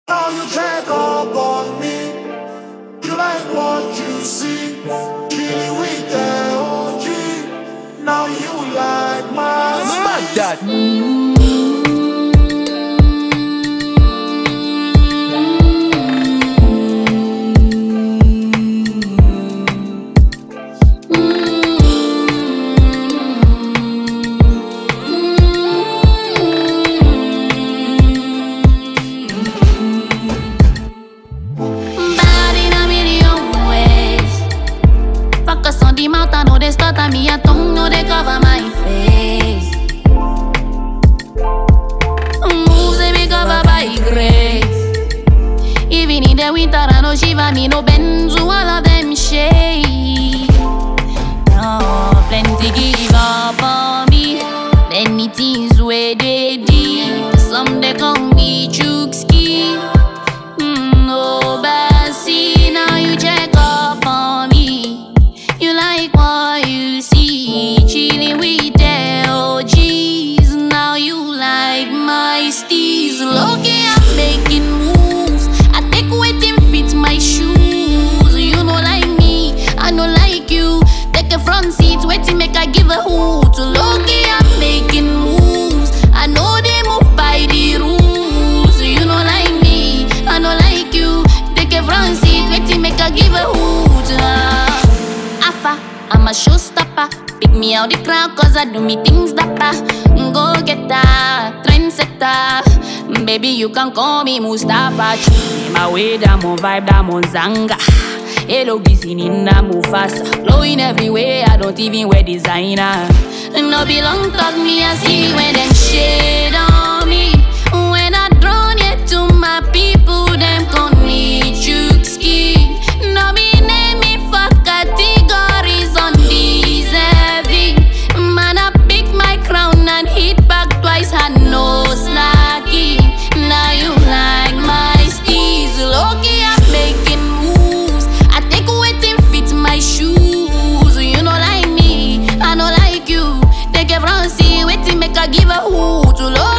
Now you check up on me. You like what you see. Chilling with the OG. Now you like my Mad that. Focus on the mouth, I know they stutter me, I don't know they cover my face. Moves they be covered by grace. Even in the winter, I know shiver me, no bends, all of them shade. No, plenty give up on me. Many things where they deep. Some they call me Chukski. No bassy, now you check up on me. You like what you see, chilling with the OGs. Now you like my steez. Lucky I'm making moves. I take waiting fit my shoes. You know like me, I know like you. Take a front seat, waiting make I give a hoot. Lucky I'm making moves. I know they move by the rules. You know like me, I know like you. Take a front seat, waiting make I give a hoot. I'm a showstopper. Pick me out the crowd cause I do me things dapper. Go get that, trendsetter. Baby, you can call me Mustafa. My way, that mon vibe, that mon zanga. Hello, busy in the Mufasa. Glowing everywhere, I don't even wear designer. No be long talk, me I see when them shade on me. When I drawn it to my people, them call me Chukski. No be name me for categories on these heavy. Man, I pick my crown and hit back twice, had no slacky. Now you like my steez. Lucky I'm making moves. I take waiting fit my shoes. You know like me, I know like you. Take a front seat, waiting make I give a hoot.